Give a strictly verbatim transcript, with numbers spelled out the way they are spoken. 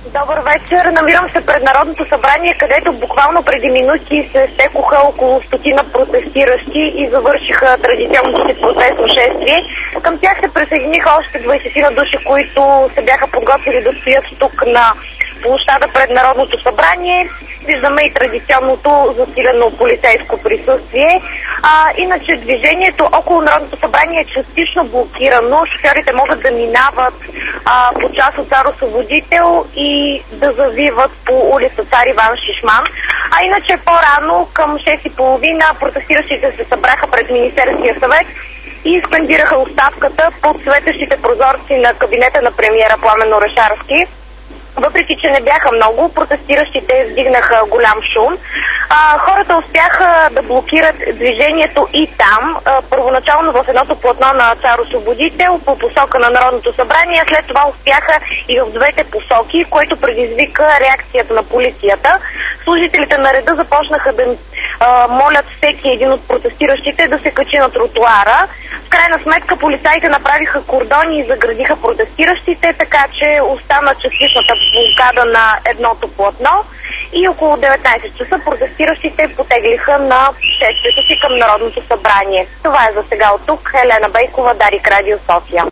Добър вечер. Намирам се пред Народното събрание, където буквално преди минути се стекоха около стотина протестиращи и завършиха традиционното си протестно шествие. Към тях се присъединиха още двайсет души, които се бяха подготвили да стоят тук на площада пред Народното събрание. Виждаме и традиционното засилено полицейско присъствие. А, иначе движението около Народното събрание е частично блокирано. Шофьорите могат да минават а, по част от Цар Освободител и да завиват по улица Цар Иван Шишман. А иначе по-рано, към шест и половина, протестиращите се събраха пред Министерския съвет и скандираха оставката под светещите прозорци на кабинета на премиера Пламен Орешарски. Въпреки че не бяха много, протестиращите вдигнаха голям шум. А, хората успяха да блокират движението и там, а, първоначално в едното платно на Цар Освободител по посока на Народното събрание, след това успяха и в двете посоки, което предизвика реакцията на полицията. Служителите на реда започнаха да а, молят всеки един от протестиращите да се качи на тротуара. В крайна сметка полицаите направиха кордони и заградиха протестиращите, така че остана частичната блокада на едното платно и около деветнайсет часа протестиращите потеглиха на шествието си към Народното събрание. Това е за сега от тук. Елена Бейкова, Дарик Радио, София.